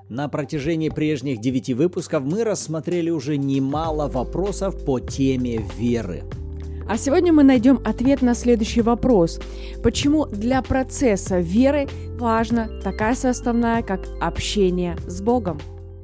На протяжении прежних 9 выпусков мы рассмотрели уже немало вопросов по теме веры. А сегодня мы найдем ответ на следующий вопрос. Почему для процесса веры важна такая составная, как общение с Богом?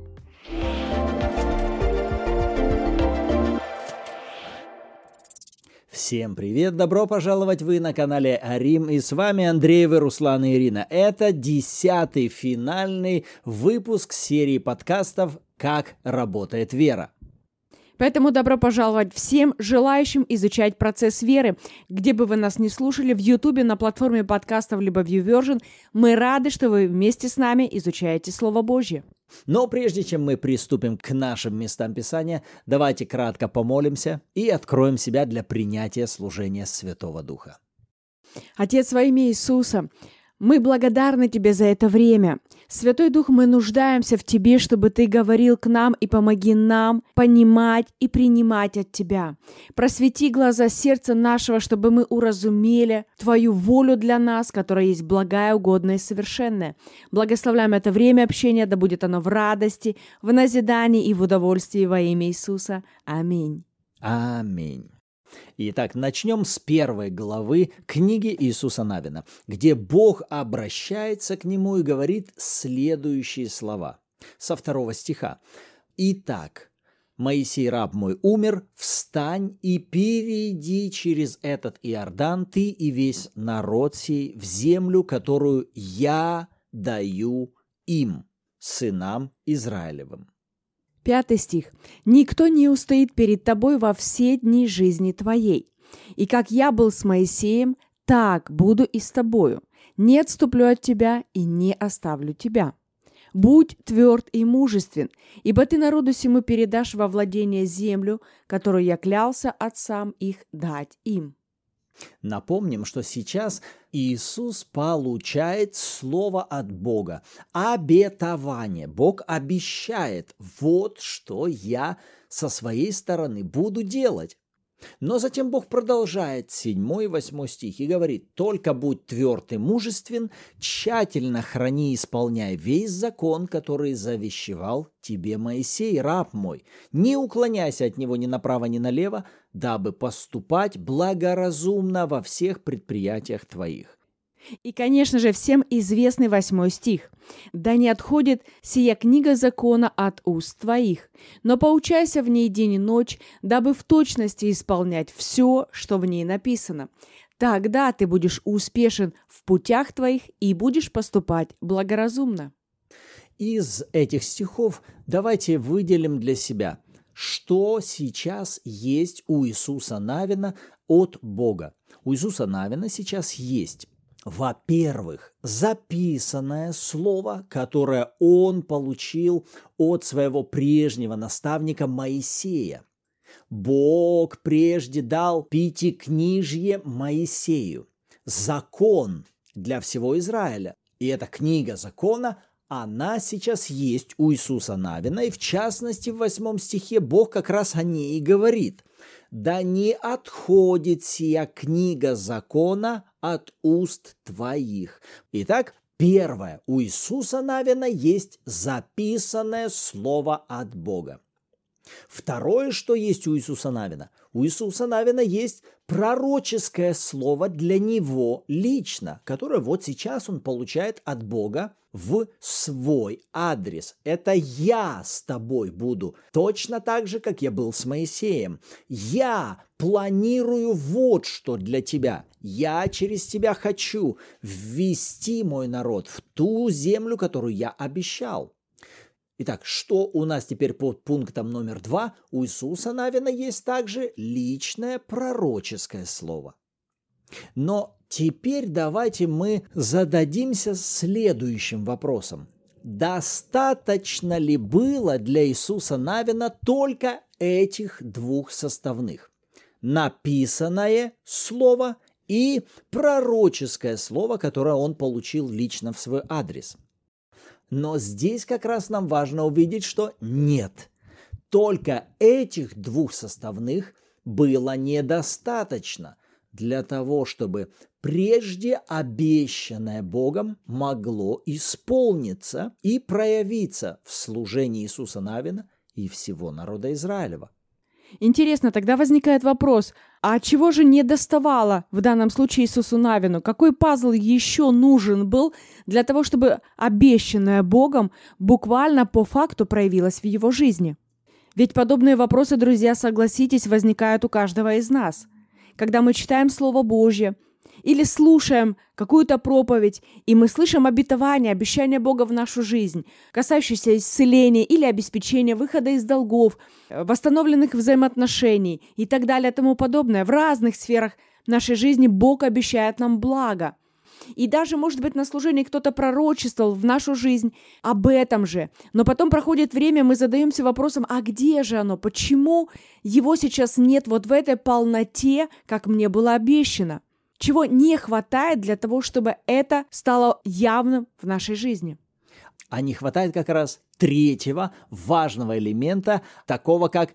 Всем привет! Добро пожаловать! Вы на канале Арим, и с вами Андреевы, Руслан и Ирина. Это 10-й финальный выпуск серии подкастов «Как работает вера». Поэтому добро пожаловать всем желающим изучать процесс веры. Где бы вы нас ни слушали, в Ютубе, на платформе подкастов, либо в YouVersion, мы рады, что вы вместе с нами изучаете Слово Божье. Но прежде чем мы приступим к нашим местам Писания, давайте кратко помолимся и откроем себя для принятия служения Святого Духа. Отец, во имя Иисуса, мы благодарны Тебе за это время. Святой Дух, мы нуждаемся в Тебе, чтобы Ты говорил к нам и помоги нам понимать и принимать от Тебя. Просвети глаза сердца нашего, чтобы мы уразумели Твою волю для нас, которая есть благая, угодная и совершенная. Благословляем это время общения, да будет оно в радости, в назидании и в удовольствии во имя Иисуса. Аминь. Аминь. Итак, начнем с 1 главы книги Иисуса Навина, где Бог обращается к нему и говорит следующие слова. Со 2 стиха. «Итак, Моисей, раб мой, умер, встань и перейди через этот Иордан, ты и весь народ сей, в землю, которую я даю им, сынам Израилевым». 5 стих. «Никто не устоит перед тобой во все дни жизни твоей. И как я был с Моисеем, так буду и с тобою. Не отступлю от тебя и не оставлю тебя. Будь тверд и мужествен, ибо ты народу сему передашь во владение землю, которую я клялся отцам их дать им». Напомним, что сейчас Иисус получает слово от Бога, обетование. Бог обещает, вот что я со своей стороны буду делать. Но затем Бог продолжает 7 и 8 стих и говорит: «Только будь тверд и мужествен, тщательно храни и исполняй весь закон, который завещевал тебе Моисей, раб мой. Не уклоняйся от него ни направо, ни налево, дабы поступать благоразумно во всех предприятиях твоих». И, конечно же, всем известный 8 стих. «Да не отходит сия книга закона от уст твоих, но поучайся в ней день и ночь, дабы в точности исполнять все, что в ней написано. Тогда ты будешь успешен в путях твоих и будешь поступать благоразумно». Из этих стихов давайте выделим для себя, что сейчас есть у Иисуса Навина от Бога. У Иисуса Навина сейчас есть, во-первых, записанное слово, которое он получил от своего прежнего наставника Моисея. Бог прежде дал пятикнижье Моисею, закон для всего Израиля. И эта книга закона, она сейчас есть у Иисуса Навина, и в частности в 8 стихе Бог как раз о ней и говорит. «Да не отходит сия книга закона от уст твоих». Итак, первое, у Иисуса Навина есть записанное слово от Бога. Второе, что есть у Иисуса Навина есть пророческое слово для него лично, которое вот сейчас он получает от Бога в свой адрес. Это я с тобой буду, точно так же, как я был с Моисеем. Я планирую вот что для тебя. Я через тебя хочу ввести мой народ в ту землю, которую я обещал. Итак, что у нас теперь под пунктом номер 2? У Иисуса Навина есть также личное пророческое слово. Но теперь давайте мы зададимся следующим вопросом. Достаточно ли было для Иисуса Навина только этих двух составных? Написанное слово и пророческое слово, которое он получил лично в свой адрес. Но здесь как раз нам важно увидеть, что нет. Только этих двух составных было недостаточно. для того, чтобы прежде обещанное Богом могло исполниться и проявиться в служении Иисуса Навина и всего народа Израилева. Интересно, тогда возникает вопрос, а чего же не доставало в данном случае Иисусу Навину? Какой пазл еще нужен был для того, чтобы обещанное Богом буквально по факту проявилось в его жизни? Ведь подобные вопросы, друзья, согласитесь, возникают у каждого из нас. Когда мы читаем Слово Божье или слушаем какую-то проповедь, и мы слышим обещание Бога в нашу жизнь, касающееся исцеления или обеспечения выхода из долгов, восстановленных взаимоотношений и так далее и тому подобное, в разных сферах нашей жизни Бог обещает нам благо. И даже, может быть, на служении кто-то пророчествовал в нашу жизнь об этом же. Но потом проходит время, мы задаемся вопросом, а где же оно? Почему его сейчас нет вот в этой полноте, как мне было обещано? Чего не хватает для того, чтобы это стало явным в нашей жизни? А не хватает как раз третьего важного элемента, такого как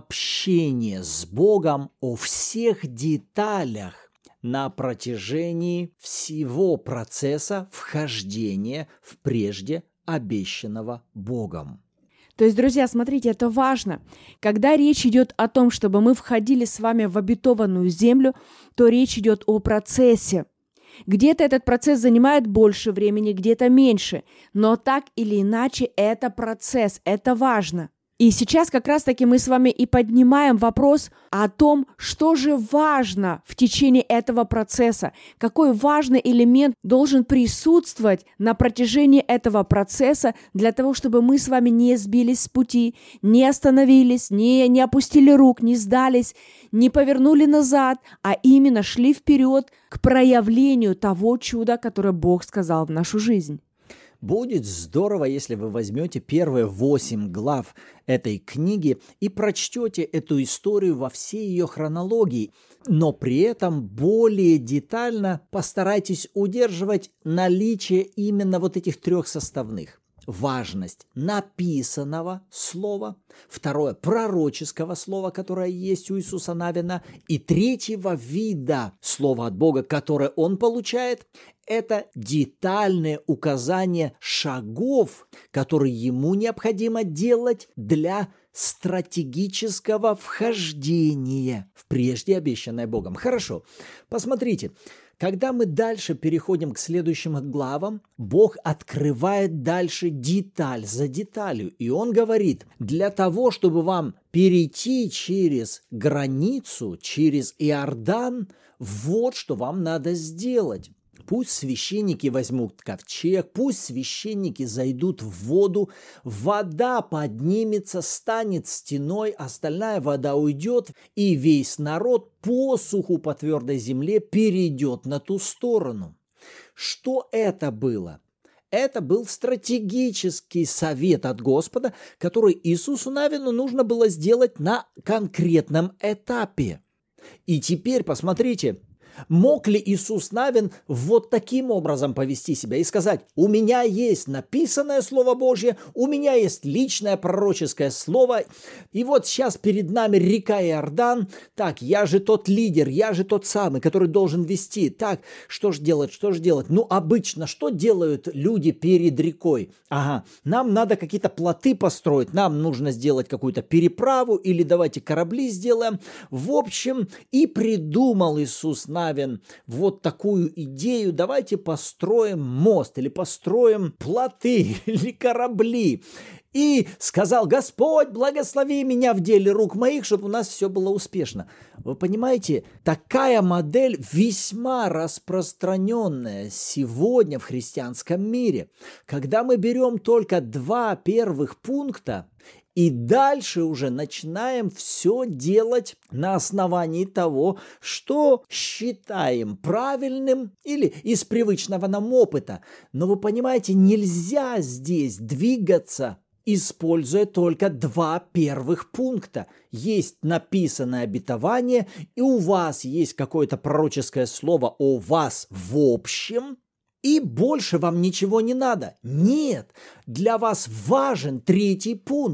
общение с Богом о всех деталях на протяжении всего процесса вхождения в прежде обещанного Богом. То есть, друзья, смотрите, это важно. Когда речь идет о том, чтобы мы входили с вами в обетованную землю, то речь идет о процессе. Где-то этот процесс занимает больше времени, где-то меньше. Но так или иначе, это процесс, это важно. И сейчас как раз-таки мы с вами и поднимаем вопрос о том, что же важно в течение этого процесса, какой важный элемент должен присутствовать на протяжении этого процесса для того, чтобы мы с вами не сбились с пути, не остановились, не опустили рук, не сдались, не повернули назад, а именно шли вперед к проявлению того чуда, которое Бог сказал в нашу жизнь. Будет здорово, если вы возьмете первые 8 глав этой книги и прочтете эту историю во всей ее хронологии, но при этом более детально постарайтесь удерживать наличие именно вот этих 3 составных. Важность написанного слова, второе – пророческого слова, которое есть у Иисуса Навина, и третьего вида слова от Бога, которое он получает – это детальное указание шагов, которые ему необходимо делать для стратегического вхождения в прежде обещанное Богом. Хорошо, посмотрите. Когда мы дальше переходим к следующим главам, Бог открывает дальше деталь за деталью. И Он говорит, для того, чтобы вам перейти через границу, через Иордан, вот что вам надо сделать. Пусть священники возьмут ковчег, пусть священники зайдут в воду, вода поднимется, станет стеной, остальная вода уйдет, и весь народ по суху по твердой земле перейдет на ту сторону. Что это было? Это был стратегический совет от Господа, который Иисусу Навину нужно было сделать на конкретном этапе. И теперь посмотрите, мог ли Иисус Навин вот таким образом повести себя и сказать: у меня есть написанное Слово Божье, у меня есть личное пророческое слово, и вот сейчас перед нами река Иордан, так, я же тот лидер, я же тот самый, который должен вести, так, что ж делать? Ну, обычно, что делают люди перед рекой? Ага, нам надо какие-то плоты построить, нам нужно сделать какую-то переправу, или давайте корабли сделаем. В общем, и придумал Иисус Навин вот такую идею: давайте построим мост, или построим плоты, или корабли. И сказал: Господь, благослови меня в деле рук моих, чтобы у нас все было успешно. Вы понимаете, такая модель весьма распространенная сегодня в христианском мире. Когда мы берем только 2 первых пункта, и дальше уже начинаем все делать на основании того, что считаем правильным или из привычного нам опыта. Но вы понимаете, нельзя здесь двигаться, используя только 2 первых пункта. Есть написанное обетование, и у вас есть какое-то пророческое слово о вас в общем, и больше вам ничего не надо. Нет, для вас важен 3 пункт.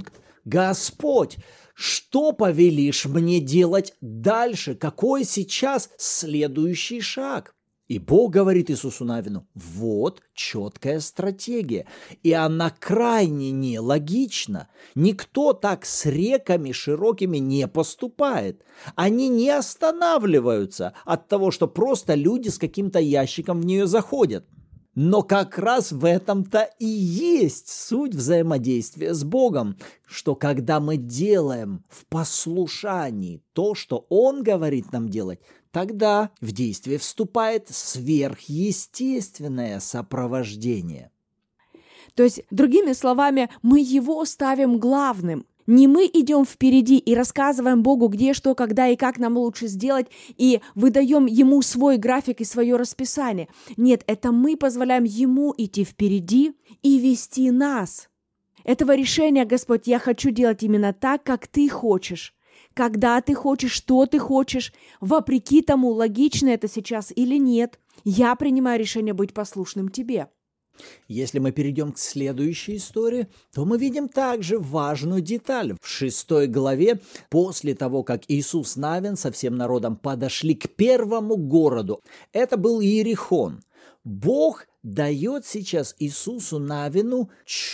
Господь, что повелишь мне делать дальше? Какой сейчас следующий шаг? И Бог говорит Иисусу Навину: вот четкая стратегия, и она крайне нелогична. Никто так с реками широкими не поступает. Они не останавливаются от того, что просто люди с каким-то ящиком в нее заходят. Но как раз в этом-то и есть суть взаимодействия с Богом, что когда мы делаем в послушании то, что Он говорит нам делать, тогда в действие вступает сверхъестественное сопровождение. То есть, другими словами, мы Его ставим главным. Не мы идем впереди и рассказываем Богу, где, что, когда и как нам лучше сделать, и выдаем Ему свой график и свое расписание. Нет, это мы позволяем Ему идти впереди и вести нас. Этого решения, Господь, я хочу делать именно так, как Ты хочешь. Когда Ты хочешь, что Ты хочешь, вопреки тому, логично это сейчас или нет, я принимаю решение быть послушным Тебе. Если мы перейдем к следующей истории, то мы видим также важную деталь. В 6 главе, после того, как Иисус Навин со всем народом подошли к первому городу, это был Иерихон, Бог дает сейчас Иисусу Навину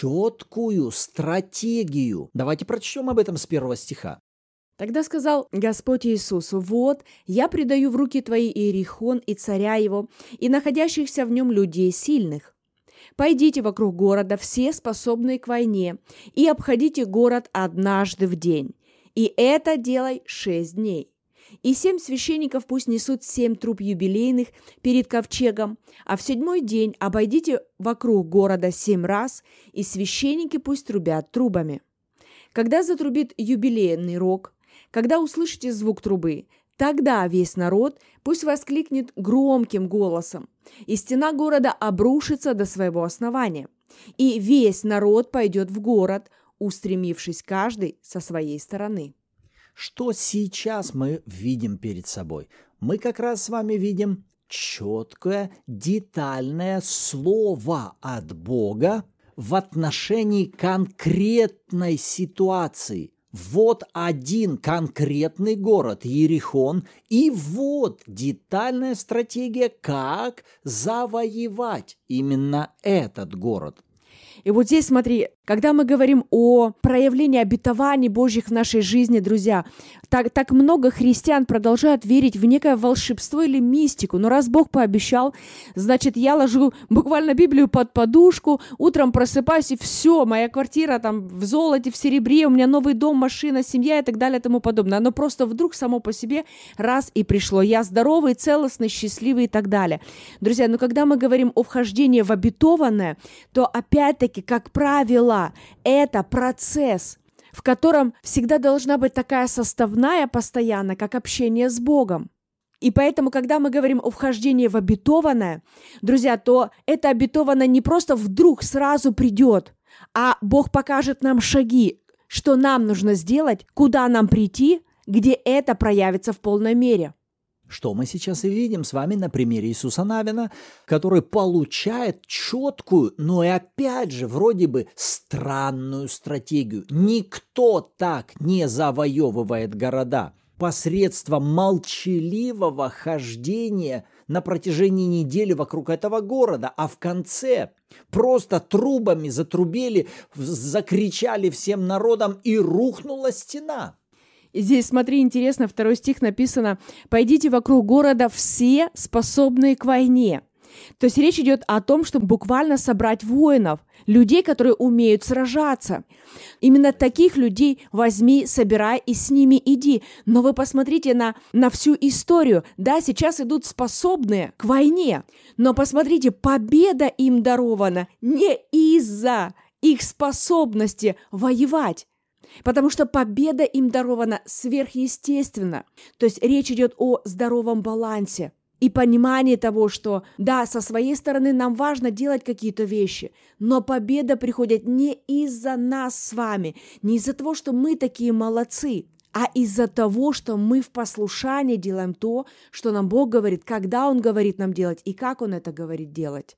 четкую стратегию. Давайте прочтем об этом с 1 стиха. Тогда сказал Господь Иисусу: «Вот, я предаю в руки твои Иерихон и царя его, и находящихся в нем людей сильных. Пойдите вокруг города, все способные к войне, и обходите город однажды в день. И это делай 6 дней. И 7 священников пусть несут 7 труб юбилейных перед ковчегом, а в 7-й день обойдите вокруг города 7 раз, и священники пусть трубят трубами. Когда затрубит юбилейный рог, когда услышите звук трубы, тогда весь народ пусть воскликнет громким голосом, и стена города обрушится до своего основания, и весь народ пойдет в город, устремившись каждый со своей стороны». Что сейчас мы видим перед собой? Мы как раз с вами видим четкое, детальное слово от Бога в отношении конкретной ситуации. Вот один конкретный город, Иерихон, и вот детальная стратегия, как завоевать именно этот город. И вот здесь, смотри, когда мы говорим о проявлении обетований Божьих в нашей жизни, друзья, так много христиан продолжают верить в некое волшебство или мистику. Но раз Бог пообещал, значит, я ложу буквально Библию под подушку, утром просыпаюсь, и все, моя квартира там в золоте, в серебре, у меня новый дом, машина, семья и так далее и тому подобное. Оно просто вдруг само по себе раз и пришло. Я здоровый, целостный, счастливый и так далее. Друзья, но когда мы говорим о вхождении в обетованное, то опять-таки, как правило, это процесс, в котором всегда должна быть такая составная постоянно, как общение с Богом. И поэтому, когда мы говорим о вхождении в обетованное, друзья, то это обетованное не просто вдруг сразу придет, а Бог покажет нам шаги, что нам нужно сделать, куда нам прийти, где это проявится в полной мере. Что мы сейчас и видим с вами на примере Иисуса Навина, который получает четкую, но и опять же вроде бы странную стратегию. Никто так не завоевывает города посредством молчаливого хождения на протяжении недели вокруг этого города, а в конце просто трубами затрубили, закричали всем народом, и рухнула стена. И здесь, смотри, интересно, 2 стих написано: «Пойдите вокруг города все, способные к войне». То есть речь идет о том, чтобы буквально собрать воинов, людей, которые умеют сражаться. Именно таких людей возьми, собирай и с ними иди. Но вы посмотрите на всю историю. Да, сейчас идут способные к войне, но посмотрите, победа им дарована не из-за их способности воевать, потому что победа им дарована сверхъестественно. То есть речь идет о здоровом балансе и понимании того, что да, со своей стороны нам важно делать какие-то вещи, но победа приходит не из-за нас с вами, не из-за того, что мы такие молодцы, а из-за того, что мы в послушании делаем то, что нам Бог говорит, когда Он говорит нам делать и как Он это говорит делать.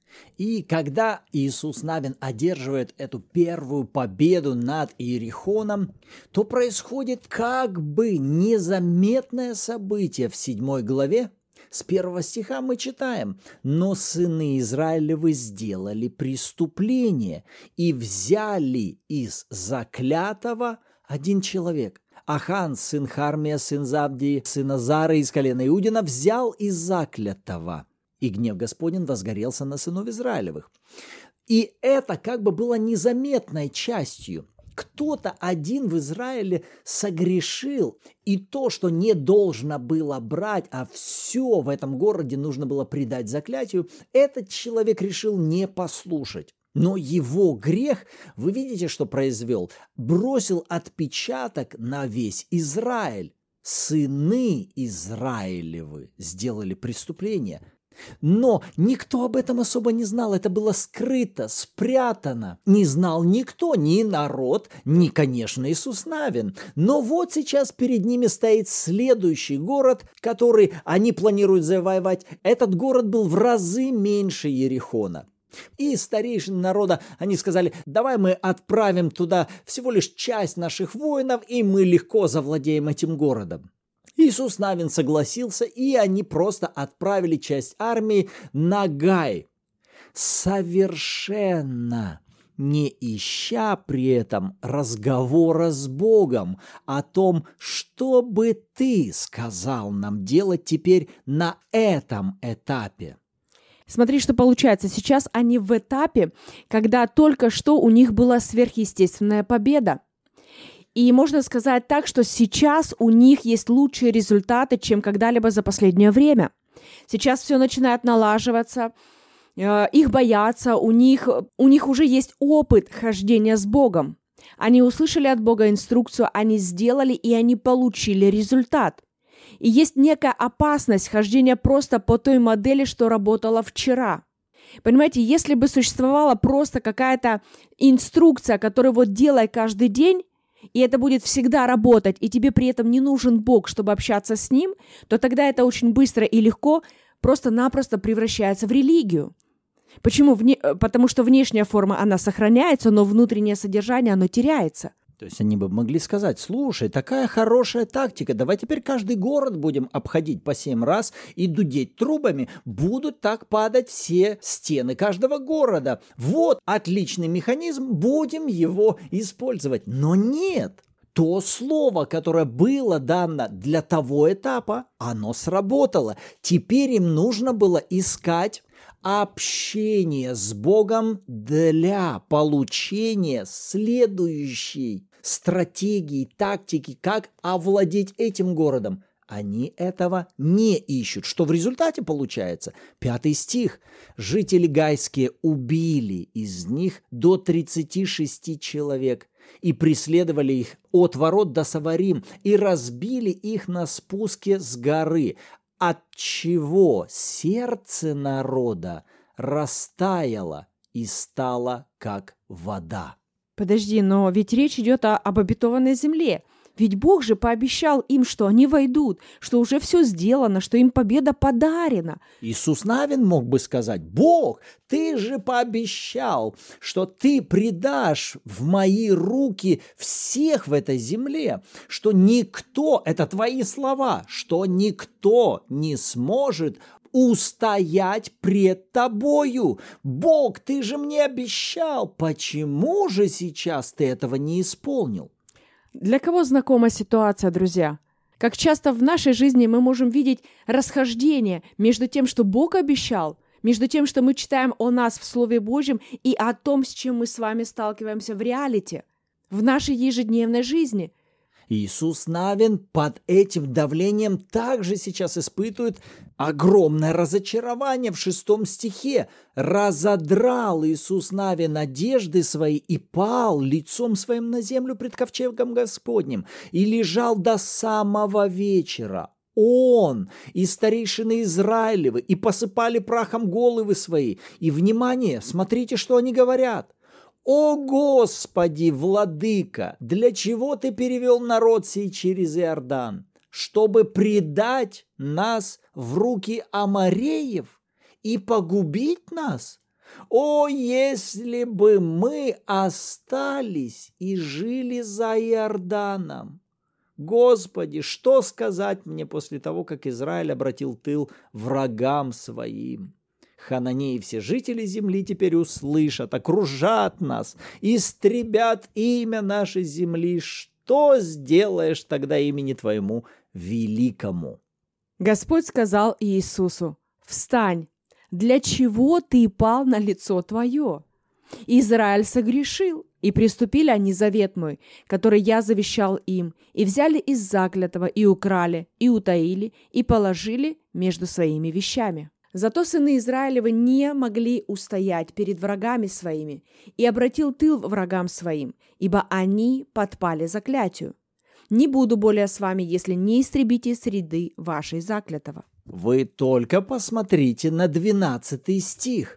И когда Иисус Навин одерживает эту первую победу над Иерихоном, то происходит как бы незаметное событие в 7 главе. С 1 стиха мы читаем: «Но сыны Израилевы сделали преступление и взяли из заклятого один человек. Ахан, сын Хармия, сын Забдии, сын Азара из колена Иудина, взял из заклятого. И гнев Господень возгорелся на сынов Израилевых». И это как бы было незаметной частью. Кто-то один в Израиле согрешил, и то, что не должно было брать, а все в этом городе нужно было предать заклятию, этот человек решил не послушать. Но его грех, вы видите, что произвел? Бросил отпечаток на весь Израиль. Сыны Израилевы сделали преступление. Но никто об этом особо не знал, это было скрыто, спрятано. Не знал никто, ни народ, ни, конечно, Иисус Навин. Но вот сейчас перед ними стоит следующий город, который они планируют завоевать. Этот город был в разы меньше Иерихона. И старейшины народа, они сказали: давай мы отправим туда всего лишь часть наших воинов, и мы легко завладеем этим городом. Иисус Навин согласился, и они просто отправили часть армии на Гай, совершенно не ища при этом разговора с Богом о том, что бы ты сказал нам делать теперь на этом этапе. Смотри, что получается. Сейчас они в этапе, когда только что у них была сверхъестественная победа. И можно сказать так, что сейчас у них есть лучшие результаты, чем когда-либо за последнее время. Сейчас все начинает налаживаться, их боятся, у них уже есть опыт хождения с Богом. Они услышали от Бога инструкцию, они сделали, и они получили результат. И есть некая опасность хождения просто по той модели, что работала вчера. Понимаете, если бы существовала просто какая-то инструкция, которую вот делай каждый день, и это будет всегда работать, и тебе при этом не нужен Бог, чтобы общаться с Ним, то тогда это очень быстро и легко просто-напросто превращается в религию. Почему? Потому что внешняя форма, она сохраняется, но внутреннее содержание, оно теряется. То есть они бы могли сказать: слушай, такая хорошая тактика, давай теперь каждый город будем обходить по 7 раз и дудеть трубами, будут так падать все стены каждого города. Вот отличный механизм, будем его использовать. Но нет, то слово, которое было дано для того этапа, оно сработало. Теперь им нужно было искать общение с Богом для получения следующей стратегии, тактики, как овладеть этим городом. Они этого не ищут. Что в результате получается? 5 стих. «Жители гайские убили из них до 36 человек и преследовали их от ворот до Саварим и разбили их на спуске с горы, отчего сердце народа растаяло и стало как вода». Подожди, но ведь речь идет об обетованной земле. Ведь Бог же пообещал им, что они войдут, что уже все сделано, что им победа подарена. Иисус Навин мог бы сказать: Бог, ты же пообещал, что ты предашь в мои руки всех в этой земле, что никто, это твои слова, что никто не сможет устоять пред тобою. Бог, ты же мне обещал, почему же сейчас ты этого не исполнил? Для кого знакома ситуация, друзья? Как часто в нашей жизни мы можем видеть расхождение между тем, что Бог обещал, между тем, что мы читаем о нас в Слове Божьем, и о том, с чем мы с вами сталкиваемся в реалити, в нашей ежедневной жизни. Иисус Навин под этим давлением также сейчас испытывает огромное разочарование в 6 стихе. «Разодрал Иисус Навин одежды свои и пал лицом своим на землю пред ковчегом Господним и лежал до самого вечера. Он и старейшины Израилевы и посыпали прахом головы свои». И, внимание, смотрите, что они говорят. «О Господи, владыка, для чего ты перевел народ сей через Иордан? Чтобы предать нас в руки амореев и погубить нас? О, если бы мы остались и жили за Иорданом! Господи, что сказать мне после того, как Израиль обратил тыл врагам своим? Хананеи, все жители земли теперь услышат, окружат нас, истребят имя нашей земли. Что сделаешь тогда имени Твоему великому? Господь сказал Иисусу: «Встань, для чего ты пал на лицо твое? Израиль согрешил, и приступили они завет мой, который я завещал им, и взяли из заклятого, и украли, и утаили, и положили между своими вещами». Зато сыны Израилевы не могли устоять перед врагами своими, и обратил тыл врагам своим, ибо они подпали заклятию. Не буду более с вами, если не истребите среды вашей заклятого. Вы только посмотрите на 12 стих.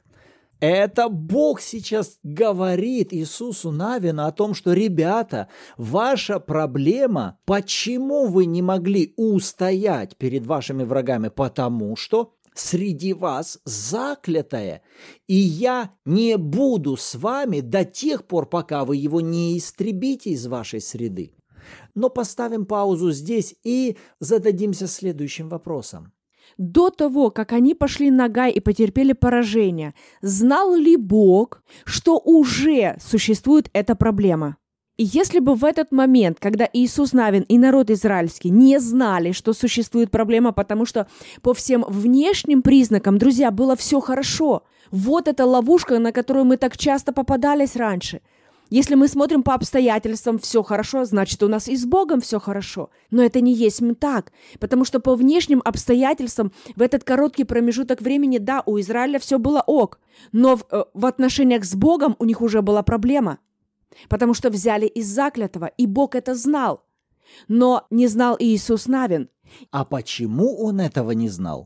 Это Бог сейчас говорит Иисусу Навину о том, что, ребята, ваша проблема, почему вы не могли устоять перед вашими врагами, потому что среди вас заклятое, и я не буду с вами до тех пор, пока вы его не истребите из вашей среды. Но поставим паузу здесь и зададимся следующим вопросом. До того, как они пошли на Гай и потерпели поражение, знал ли Бог, что уже существует эта проблема? И если бы в этот момент, когда Иисус Навин и народ израильский не знали, что существует проблема, потому что по всем внешним признакам, друзья, было все хорошо. Вот эта ловушка, на которую мы так часто попадались раньше. Если мы смотрим по обстоятельствам, все хорошо, значит, у нас и с Богом все хорошо. Но это не есть так, потому что по внешним обстоятельствам в этот короткий промежуток времени, да, у Израиля все было ок, но в отношениях с Богом у них уже была проблема. Потому что взяли из заклятого, и Бог это знал. Но не знал и Иисус Навин. А почему он этого не знал?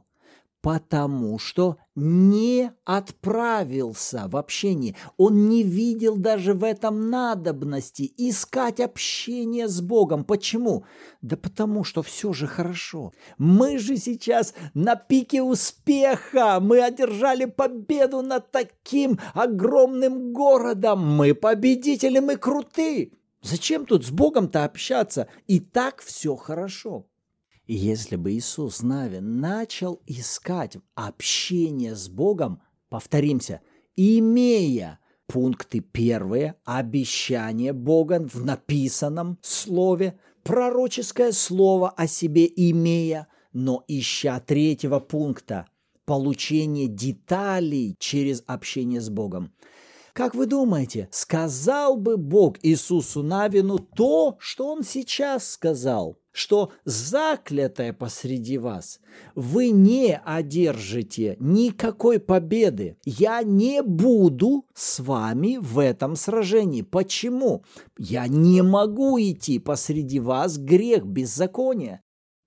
Потому что не отправился в общение. Он не видел даже в этом надобности искать общение с Богом. Почему? Да потому что все же хорошо. Мы же сейчас на пике успеха. Мы одержали победу над таким огромным городом. Мы победители, мы круты. Зачем тут с Богом-то общаться? И так все хорошо. И если бы Иисус Навин начал искать общение с Богом, повторимся, имея пункты первые, обещание Бога в написанном слове, пророческое слово о себе имея, но ища третьего пункта, получение деталей через общение с Богом. Как вы думаете, сказал бы Бог Иисусу Навину то, что Он сейчас сказал? Что заклятое посреди вас, вы не одержите никакой победы. Я не буду с вами в этом сражении. Почему? Я не могу идти посреди вас грех, беззаконие.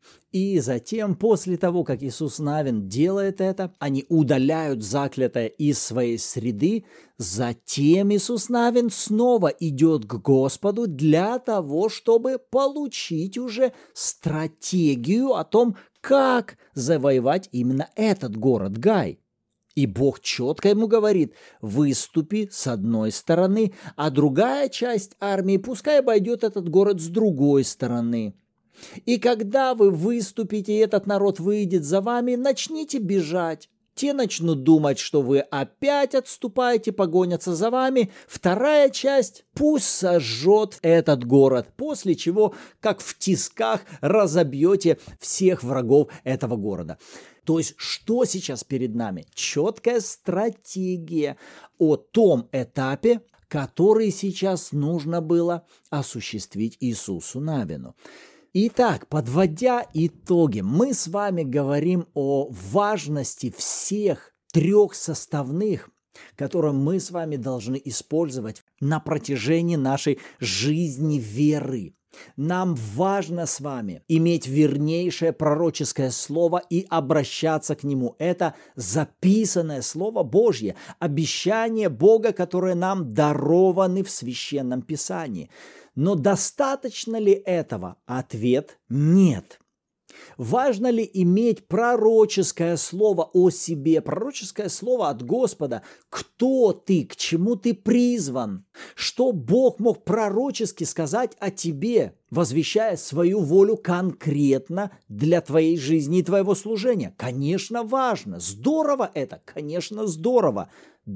И затем, после того, как Иисус Навин делает это, они удаляют заклятое из своей среды, затем Иисус Навин снова идет к Господу для того, чтобы получить уже стратегию о том, как завоевать именно этот город Гай. И Бог четко ему говорит: выступи с одной стороны, а другая часть армии пускай обойдет этот город с другой стороны. И когда вы выступите, и этот народ выйдет за вами, начните бежать. Те начнут думать, что вы опять отступаете, погонятся за вами. Вторая часть пусть сожжет этот город, после чего, как в тисках, разобьете всех врагов этого города. То есть, что сейчас перед нами? Четкая стратегия о том этапе, который сейчас нужно было осуществить Иисусу Навину. Итак, подводя итоги, мы с вами говорим о важности всех трех составных, которые мы с вами должны использовать на протяжении нашей жизни веры. Нам важно с вами иметь вернейшее пророческое слово и обращаться к нему. Это записанное Слово Божье, обещание Бога, которые нам дарованы в Священном Писании. Но достаточно ли этого? Ответ – нет. Важно ли иметь пророческое слово о себе, пророческое слово от Господа? Кто ты, к чему ты призван? Что Бог мог пророчески сказать о тебе, возвещая свою волю конкретно для твоей жизни и твоего служения? Конечно, важно. Здорово это? Конечно, здорово.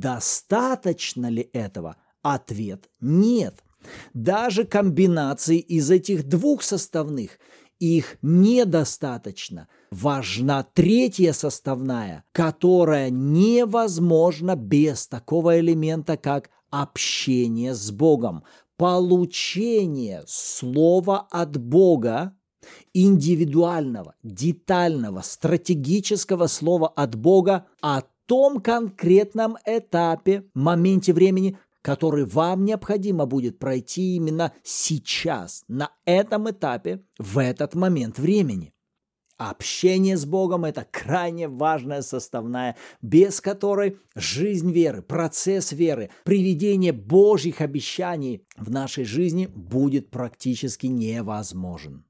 Достаточно ли этого? Ответ – нет. Даже комбинации из этих двух составных – их недостаточно. Важна третья составная, которая невозможна без такого элемента, как общение с Богом. Получение слова от Бога, индивидуального, детального, стратегического слова от Бога о том конкретном этапе, моменте времени, который вам необходимо будет пройти именно сейчас, на этом этапе, в этот момент времени. Общение с Богом – это крайне важная составная, без которой жизнь веры, процесс веры, приведение Божьих обещаний в нашей жизни будет практически невозможен.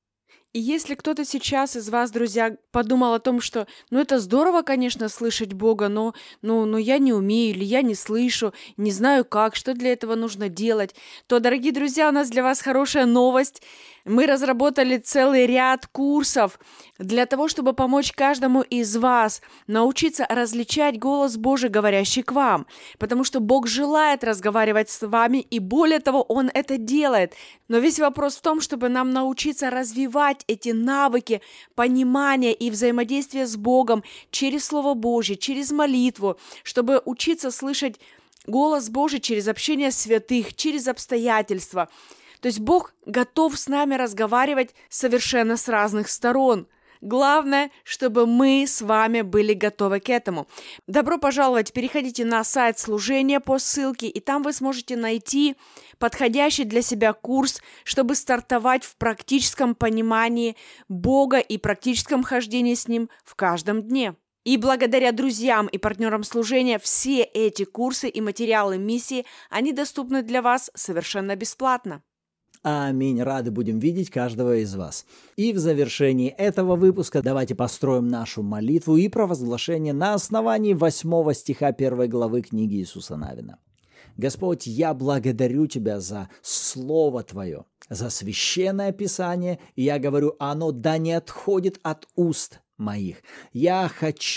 И если кто-то сейчас из вас, друзья, подумал о том, что, это здорово, конечно, слышать Бога, но я не умею или я не слышу, не знаю как, что для этого нужно делать, то, дорогие друзья, у нас для вас хорошая новость. Мы разработали целый ряд курсов для того, чтобы помочь каждому из вас научиться различать голос Божий, говорящий к вам. Потому что Бог желает разговаривать с вами, и более того, Он это делает. Но весь вопрос в том, чтобы нам научиться развивать эти навыки понимания и взаимодействия с Богом через Слово Божье, через молитву, чтобы учиться слышать голос Божий через общение святых, через обстоятельства. То есть Бог готов с нами разговаривать совершенно с разных сторон. Главное, чтобы мы с вами были готовы к этому. Добро пожаловать! Переходите на сайт служения по ссылке, и там вы сможете найти подходящий для себя курс, чтобы стартовать в практическом понимании Бога и практическом хождении с Ним в каждом дне. И благодаря друзьям и партнерам служения все эти курсы и материалы миссии, они доступны для вас совершенно бесплатно. Аминь. Рады будем видеть каждого из вас. И в завершении этого выпуска давайте построим нашу молитву и провозглашение на основании 8 стиха 1 главы книги Иисуса Навина. Господь, я благодарю Тебя за Слово Твое, за священное Писание, и я говорю, оно да не отходит от уст моих. Я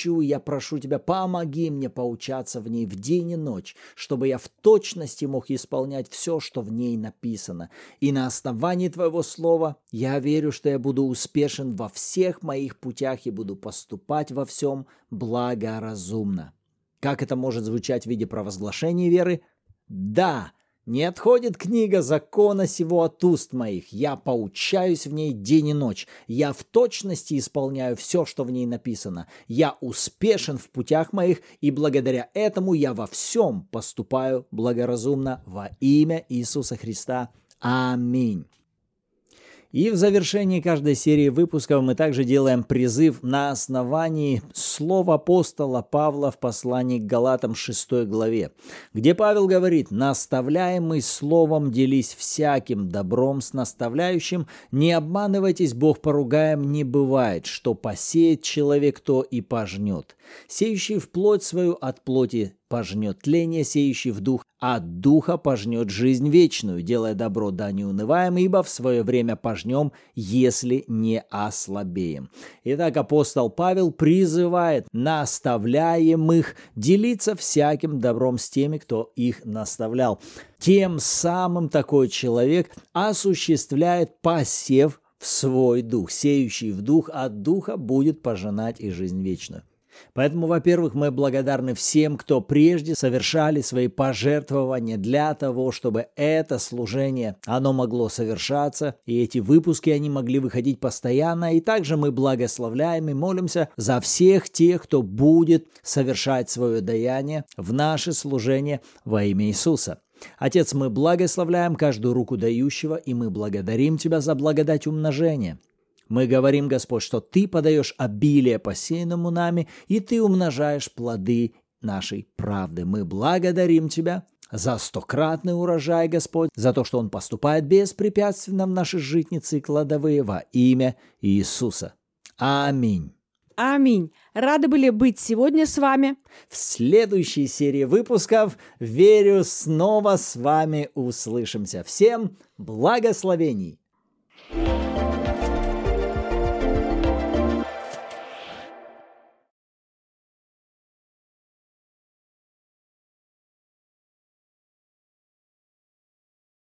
прошу Тебя, помоги мне поучаться в ней в день и ночь, чтобы я в точности мог исполнять все, что в ней написано. И на основании Твоего Слова я верю, что я буду успешен во всех моих путях и буду поступать во всем благоразумно. Как это может звучать в виде провозглашения веры? Да! Не отходит книга закона сего от уст моих. Я поучаюсь в ней день и ночь. Я в точности исполняю все, что в ней написано. Я успешен в путях моих, и благодаря этому я во всем поступаю благоразумно во имя Иисуса Христа. Аминь. И в завершении каждой серии выпусков мы также делаем призыв на основании слова апостола Павла в послании к Галатам 6 главе, где Павел говорит: «Наставляемый словом делись всяким добром с наставляющим, не обманывайтесь, Бог поругаем не бывает, что посеет человек, то и пожнет. Сеющий в плоть свою от плоти пожнет тление, сеющий в дух от духа пожнет жизнь вечную. Делая добро, да не унываем, ибо в свое время пожнем, если не ослабеем». Итак, апостол Павел призывает наставляемых делиться всяким добром с теми, кто их наставлял. Тем самым такой человек осуществляет посев в свой дух. Сеющий в дух от духа будет пожинать и жизнь вечную. Поэтому, во-первых, мы благодарны всем, кто прежде совершали свои пожертвования для того, чтобы это служение, оно могло совершаться, и эти выпуски, они могли выходить постоянно. И также мы благословляем и молимся за всех тех, кто будет совершать свое даяние в наше служение во имя Иисуса. Отец, мы благословляем каждую руку дающего, и мы благодарим Тебя за благодать умножения. Мы говорим, Господь, что Ты подаешь обилие посеянному нами, и Ты умножаешь плоды нашей правды. Мы благодарим Тебя за стократный урожай, Господь, за то, что Он поступает беспрепятственно в наши житницы и кладовые во имя Иисуса. Аминь. Аминь. Рады были быть сегодня с вами. В следующей серии выпусков, верю, снова с вами услышимся. Всем благословений!